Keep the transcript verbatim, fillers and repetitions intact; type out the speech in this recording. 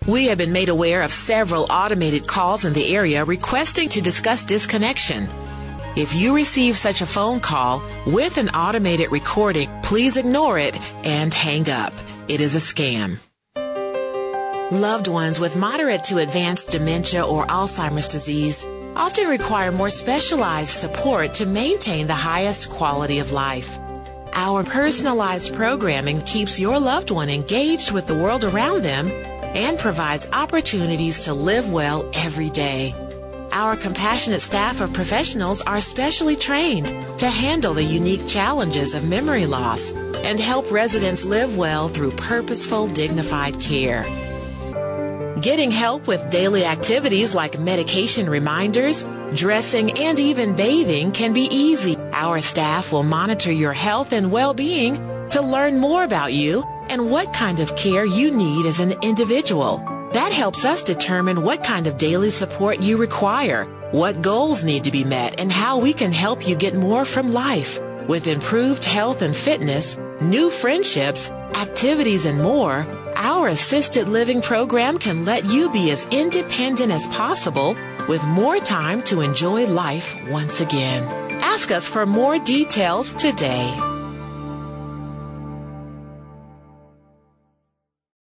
We have been made aware of several automated calls in the area requesting to discuss disconnection. If you receive such a phone call with an automated recording, please ignore it and hang up. It is a scam. Loved ones with moderate to advanced dementia or Alzheimer's disease often require more specialized support to maintain the highest quality of life. Our personalized programming keeps your loved one engaged with the world around them and provides opportunities to live well every day. Our compassionate staff of professionals are specially trained to handle the unique challenges of memory loss and help residents live well through purposeful, dignified care. Getting help with daily activities like medication reminders, dressing, and even bathing can be easy. Our staff will monitor your health and well-being to learn more about you and what kind of care you need as an individual. That helps us determine what kind of daily support you require, what goals need to be met, and how we can help you get more from life. With improved health and fitness, new friendships, activities, and more, our assisted living program can let you be as independent as possible with more time to enjoy life once again. Ask us for more details today.